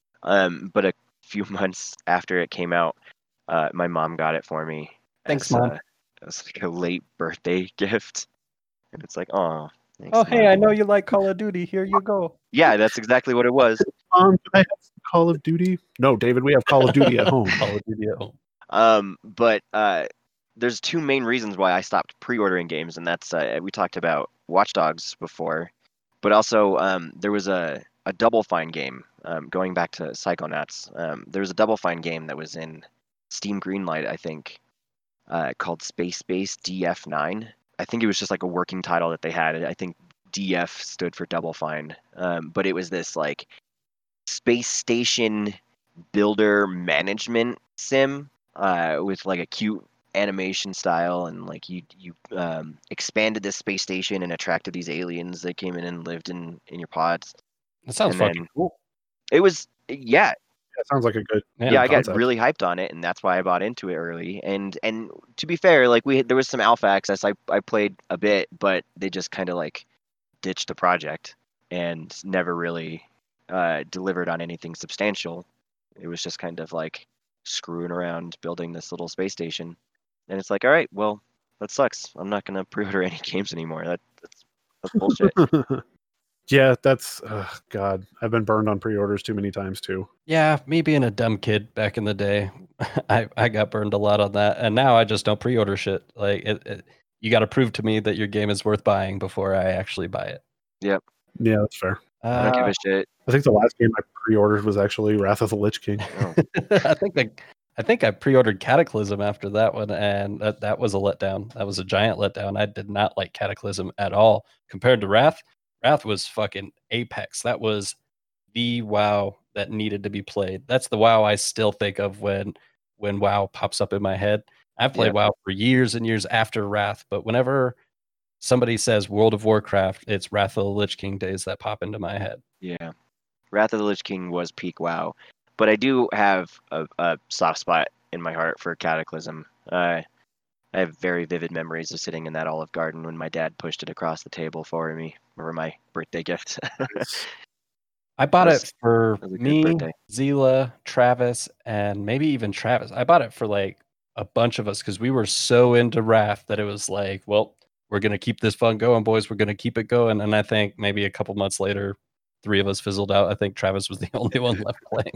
But a few months after it came out, my mom got it for me.
Thanks, Mom.
It was like a late birthday gift, and it's like, oh. Thanks,
Oh, hey,
Mom.
I know you like Call of Duty. Here you go.
Yeah, that's exactly what it was.
Can I have Call of Duty? No, David, we have Call of Duty at home.
Call of Duty at home.
But there's two main reasons why I stopped pre-ordering games, and that's we talked about Watch Dogs before, but also there was a Double Fine game going back to Psychonauts. There was a Double Fine game that was in Steam Greenlight, I think, called Space Base DF9. I think it was just like a working title that they had. I think DF stood for Double Fine, but it was this like space station builder management sim with like a cute animation style, and like you expanded this space station and attracted these aliens that came in and lived in your pods.
That sounds fucking cool.
It was, yeah.
That sounds like a good
Yeah, I
concept.
got really hyped on it, and that's why I bought into it early. And to be fair, like there was some alpha access. I played a bit, but they just kind of like ditched the project and never really delivered on anything substantial. It was just kind of like screwing around building this little space station, and it's like, all right, well, that sucks. I'm not gonna pre-order any games anymore. That's bullshit.
Yeah, that's God. I've been burned on pre-orders too many times too.
Yeah, me being a dumb kid back in the day, I got burned a lot on that, and now I just don't pre-order shit. Like you got to prove to me that your game is worth buying before I actually buy it.
Yep.
Yeah, that's fair.
I don't give a shit.
I think the last game I pre-ordered was actually Wrath of the Lich King.
Oh.
I think I pre-ordered Cataclysm after that one, and that was a letdown. That was a giant letdown. I did not like Cataclysm at all compared to Wrath. Wrath was fucking apex. That was the WoW that needed to be played. That's the WoW I still think of when WoW pops up in my head. I've played WoW for years and years after Wrath, but whenever somebody says World of Warcraft, it's Wrath of the Lich King days that pop into my head.
Yeah. Wrath of the Lich King was peak WoW. But I do have a soft spot in my heart for Cataclysm. I have very vivid memories of sitting in that Olive Garden when my dad pushed it across the table for me for my birthday gift.
I bought it for me,
birthday.
Zila, Travis, and maybe even Travis. I bought it for like a bunch of us because we were so into Wrath that it was like, well, we're going to keep this fun going, boys. We're going to keep it going. And I think maybe a couple months later, 3 of us fizzled out. I think Travis was the only one left playing.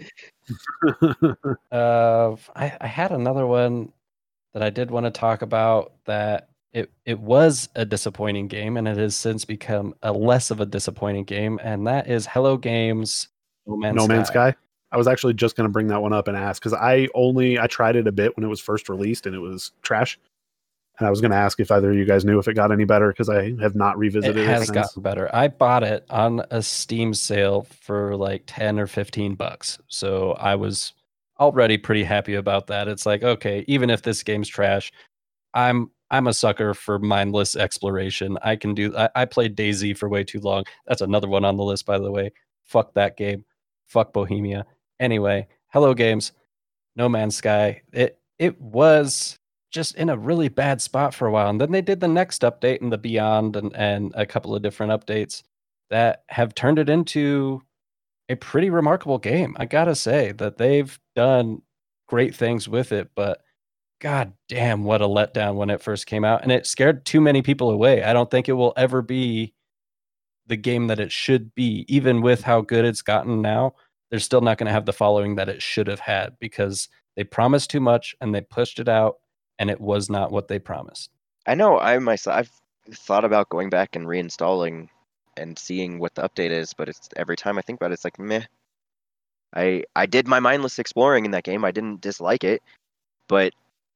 I had another one that I did want to talk about that it was a disappointing game, and it has since become a less of a disappointing game, and that is Hello Games No Man's Sky.
I was actually just going to bring that one up and ask, because I tried it a bit when it was first released and it was trash. And I was going to ask if either of you guys knew if it got any better because I have not revisited it.
It has
since.
gotten better. I bought it on a Steam sale for like 10 or 15 bucks. So I was already pretty happy about that. It's like, okay, even if this game's trash, I'm a sucker for mindless exploration. I can do I played DayZ for way too long. That's another one on the list, by the way. Fuck that game. Fuck Bohemia. Anyway, Hello Games, No Man's Sky. It was just in a really bad spot for a while. And then they did the next update and the Beyond and a couple of different updates that have turned it into a pretty remarkable game. I gotta say that they've done great things with it, but god damn, what a letdown when it first came out. And it scared too many people away. I don't think it will ever be the game that it should be. Even with how good it's gotten now, they're still not going to have the following that it should have had because they promised too much and they pushed it out and it was not what they promised.
I know I've thought about going back and reinstalling and seeing what the update is, but it's every time I think about it, it's like meh. I did my mindless exploring in that game. I didn't dislike it, but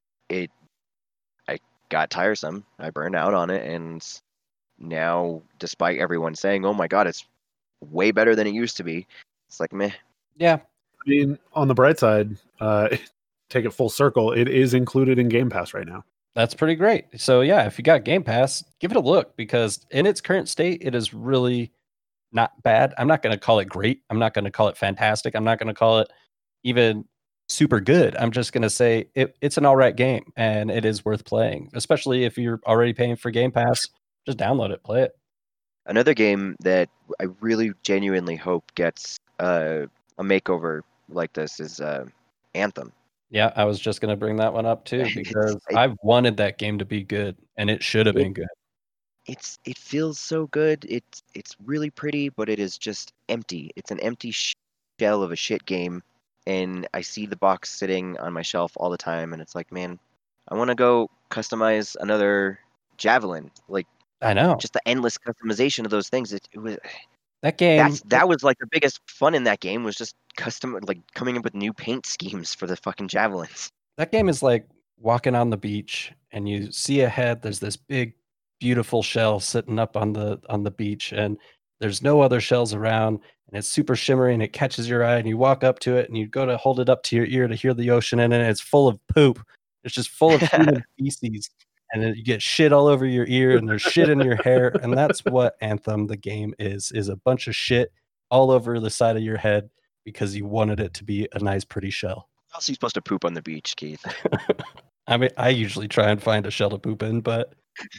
I got tiresome. I burned out on it, and now, despite everyone saying, "Oh my god, it's way better than it used to be," it's like meh.
Yeah.
I mean, on the bright side, take it full circle. It is included in Game Pass right now.
That's pretty great. So yeah, if you got Game Pass, give it a look because in its current state, it is really not bad. I'm not going to call it great. I'm not going to call it fantastic. I'm not going to call it even super good. I'm just going to say it's an all right game and it is worth playing, especially if you're already paying for Game Pass. Just download it, play it.
Another game that I really genuinely hope gets a makeover like this is Anthem.
Yeah, I was just going to bring that one up too because I wanted that game to be good and it should have been good.
It feels so good. It's really pretty, but it is just empty. It's an empty shell of a shit game, and I see the box sitting on my shelf all the time, and it's like, man, I want to go customize another Javelin. Like,
I know,
just the endless customization of those things. It was
that game.
That was like the biggest fun in that game was just coming up with new paint schemes for the fucking Javelins.
That game is like walking on the beach and you see ahead. There's this big, beautiful shell sitting up on the beach, and there's no other shells around, and it's super shimmery and it catches your eye. And you walk up to it and you go to hold it up to your ear to hear the ocean, and it's full of poop. It's just full of human feces. And then you get shit all over your ear and there's shit in your hair. And that's what Anthem, the game, is a bunch of shit all over the side of your head because you wanted it to be a nice, pretty shell.
How else are you supposed to poop on the beach, Keith?
I mean, I usually try and find a shell to poop in, but...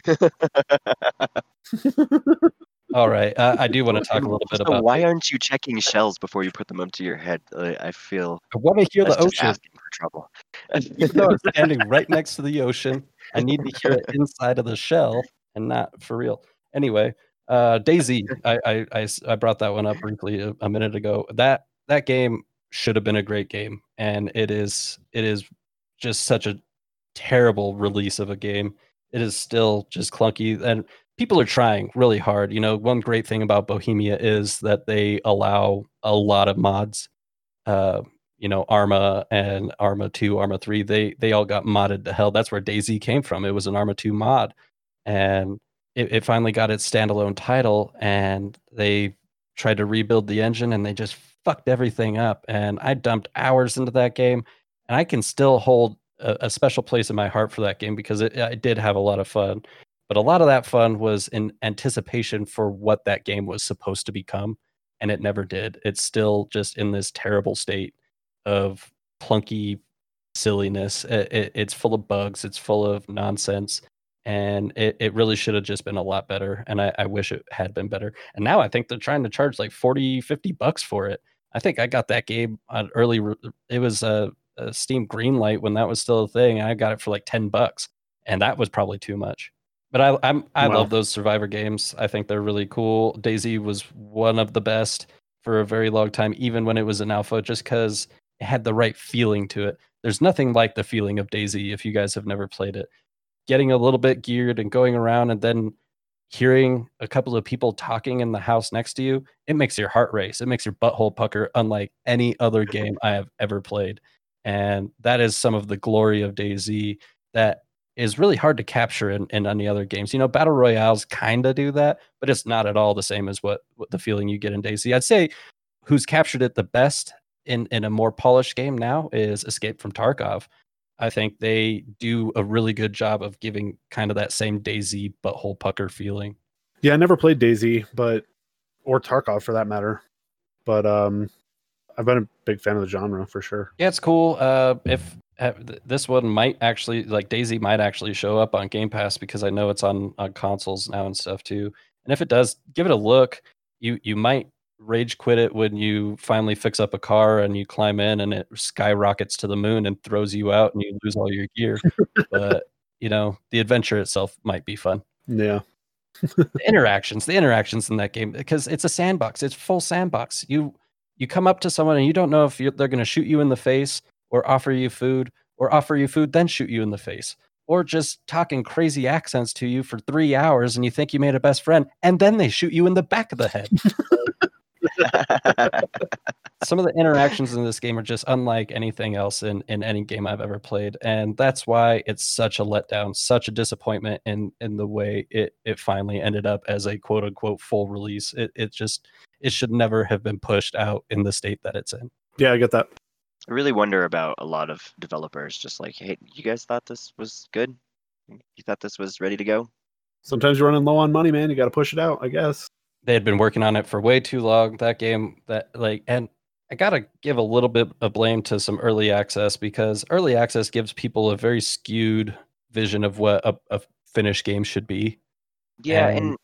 All right. I do want to talk a little bit about...
Why aren't you checking shells before you put them up to your head? I feel...
I want to hear the ocean.
Asking for trouble.
Even though it's standing right next to the ocean, I need to hear it inside of the shell and not for real. Anyway, DayZ, I brought that one up briefly a minute ago. That game should have been a great game, and it is just such a terrible release of a game. It is still just clunky, and people are trying really hard. You know, one great thing about Bohemia is that they allow a lot of mods. You know, Arma and Arma 2, Arma 3, they all got modded to hell. That's where DayZ came from. It was an Arma 2 mod. And it finally got its standalone title, and they tried to rebuild the engine, and they just fucked everything up. And I dumped hours into that game, and I can still hold a special place in my heart for that game because it did have a lot of fun. But a lot of that fun was in anticipation for what that game was supposed to become, and it never did. It's still just in this terrible state of clunky silliness. It's full of bugs. It's full of nonsense. And it really should have just been a lot better. And I wish it had been better. And now I think they're trying to charge like 40, 50 bucks for it. I think I got that game on early. It was a Steam Greenlight when that was still a thing. And I got it for like 10 bucks. And that was probably too much. But I love those Survivor games. I think they're really cool. DayZ was one of the best for a very long time, even when it was an alpha, just because it had the right feeling to it. There's nothing like the feeling of DayZ if you guys have never played it. Getting a little bit geared and going around and then hearing a couple of people talking in the house next to you, it makes your heart race. It makes your butthole pucker unlike any other game I have ever played. And that is some of the glory of DayZ that is really hard to capture in any other games. Battle royales kind of do that, but it's not at all the same as what the feeling you get in DayZ. I'd say who's captured it the best in a more polished game now is Escape from Tarkov. I think they do a really good job of giving kind of that same DayZ butthole pucker feeling.
Yeah, I never played DayZ, or Tarkov for that matter. But I've been a big fan of the genre for sure.
Yeah, it's cool. If this one might actually, like DayZ might actually show up on Game Pass, because I know it's on consoles now and stuff too. And if it does, give it a look. You might rage quit it when you finally fix up a car and you climb in and it skyrockets to the moon and throws you out and you lose all your gear. But the adventure itself might be fun.
Yeah.
The interactions in that game, because it's a sandbox. It's full sandbox. You come up to someone and you don't know if they're going to shoot you in the face or offer you food, then shoot you in the face, or just talking crazy accents to you for 3 hours and you think you made a best friend and then they shoot you in the back of the head. Some of the interactions in this game are just unlike anything else in any game I've ever played. And that's why it's such a letdown, such a disappointment in the way it finally ended up as a quote unquote full release. It should never have been pushed out in the state that it's in.
Yeah, I get that.
I really wonder about a lot of developers just like, hey, you guys thought this was good? You thought this was ready to go?
Sometimes you're running low on money, man. You got to push it out, I guess.
They had been working on it for way too long. That game, and I gotta give a little bit of blame to some early access, because early access gives people a very skewed vision of what a finished game should be.
Yeah, and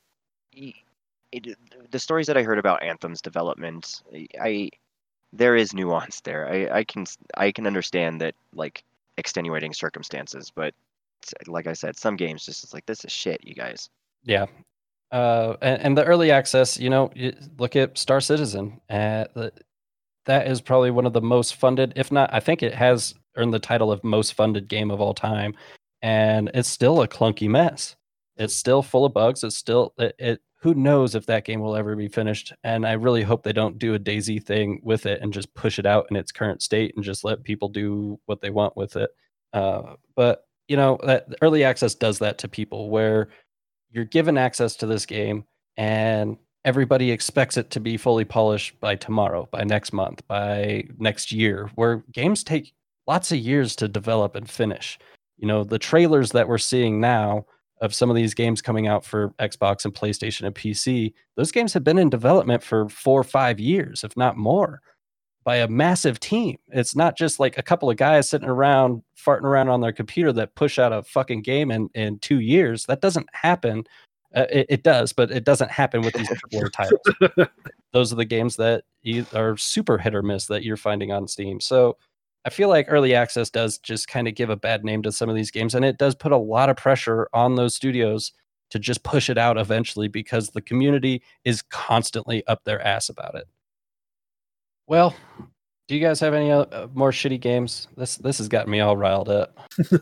the stories that I heard about Anthem's development, there is nuance there. I can understand that, like, extenuating circumstances, but like I said, some games just it's like, this is shit, you guys.
Yeah. And the early access, look at Star Citizen. That is probably one of the most funded, if not, I think it has earned the title of most funded game of all time. And it's still a clunky mess. It's still full of bugs. It's still, who knows if that game will ever be finished. And I really hope they don't do a DayZ thing with it and just push it out in its current state and just let people do what they want with it. But, that early access does that to people, where you're given access to this game and everybody expects it to be fully polished by tomorrow, by next month, by next year, where games take lots of years to develop and finish. The trailers that we're seeing now of some of these games coming out for Xbox and PlayStation and PC, those games have been in development for 4 or 5 years, if not more, by a massive team. It's not just like a couple of guys sitting around farting around on their computer that push out a fucking game in 2 years. That doesn't happen. It does, but it doesn't happen with these AAA titles. Those are the games that are super hit or miss that you're finding on Steam. So I feel like early access does just kind of give a bad name to some of these games, and it does put a lot of pressure on those studios to just push it out eventually, because the community is constantly up their ass about it. Well, do you guys have any more shitty games? This has gotten me all riled up.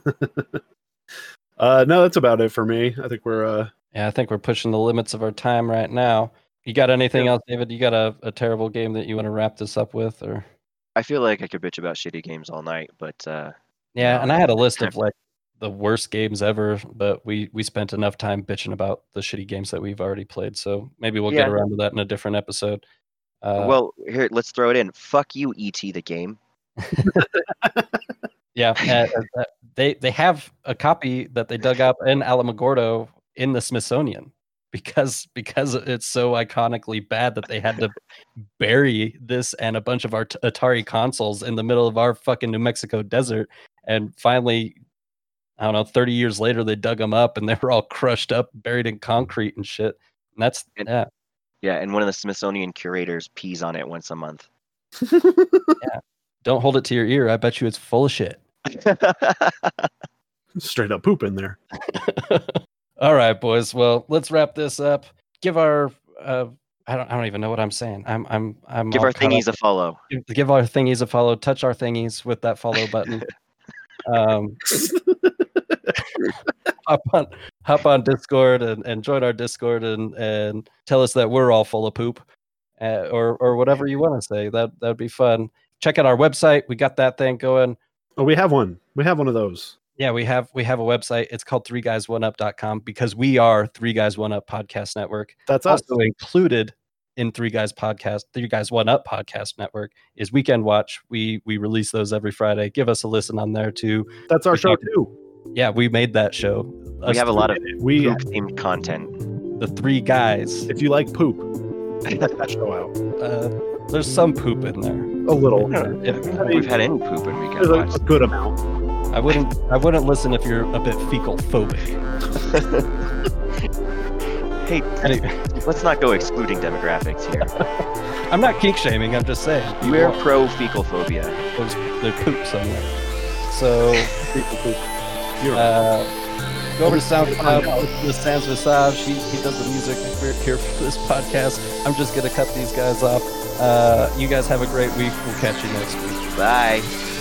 No, that's about it for me. I think we're
I think we're pushing the limits of our time right now. You got anything else, David? You got a terrible game that you want to wrap this up with, or?
I feel like I could bitch about shitty games all night, but
yeah, and I had a list of like the worst games ever, but we spent enough time bitching about the shitty games that we've already played, so maybe we'll get around to that in a different episode.
Well, here, let's throw it in. Fuck you, E.T. the game.
Yeah, they have a copy that they dug up in Alamogordo in the Smithsonian, because it's so iconically bad that they had to bury this and a bunch of our Atari consoles in the middle of our fucking New Mexico desert. And finally, I don't know, 30 years later, they dug them up and they were all crushed up, buried in concrete and shit. And
Yeah, and one of the Smithsonian curators pees on it once a month.
Yeah. Don't hold it to your ear. I bet you it's full of shit.
Straight up poop in there.
All right, boys. Well, let's wrap this up. Give our I don't even know what I'm saying. I'm
give our thingies a follow.
Give our thingies a follow. Touch our thingies with that follow button. Hop on Discord and join our Discord and tell us that we're all full of poop, or whatever you want to say. That'd be fun. Check out our website. We got that thing going.
Oh, we have one. We have one of those.
Yeah, we have a website. It's called 3guys1up.com because we are 3 Guys 1 Up Podcast Network.
That's us.
Also included in 3 Guys 1 Up Podcast Network is Weekend Watch. We release those every Friday. Give us a listen on there too.
That's our show too.
Yeah, we made that show.
We have a lot of
We
poop-themed content.
The 3 guys.
if you like poop, check that show out.
There's some poop in there.
A little.
Yeah.
We've had any poop in Weekend
There's
Watch.
a good amount.
I wouldn't listen if you're a bit fecal phobic.
Hey,
Anyway,
let's not go excluding demographics here.
I'm not kink shaming. I'm just saying
We're pro fecal phobia.
there's poop somewhere. So go over to SoundCloud. Listen to Sans Visage. He does the music here for this podcast. I'm just gonna cut these guys off. You guys have a great week. We'll catch you next week.
Bye.